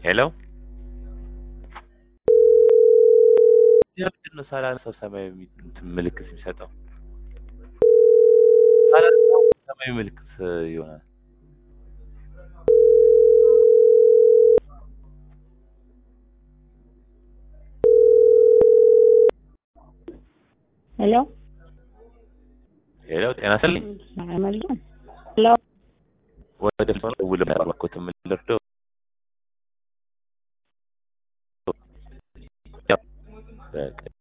ሄሎ ለምንድን ነው ሳላነሳው ሰማያዊ ምልክት የሚሰጠው? ሳላነሳው ሰማያዊ ምልክት ይሆናል። ሄሎ ሄሎ ጤና ይስጥልኝ። ሄሎ ወደ ሰው ደውል ነበር ልርዳው? በቃ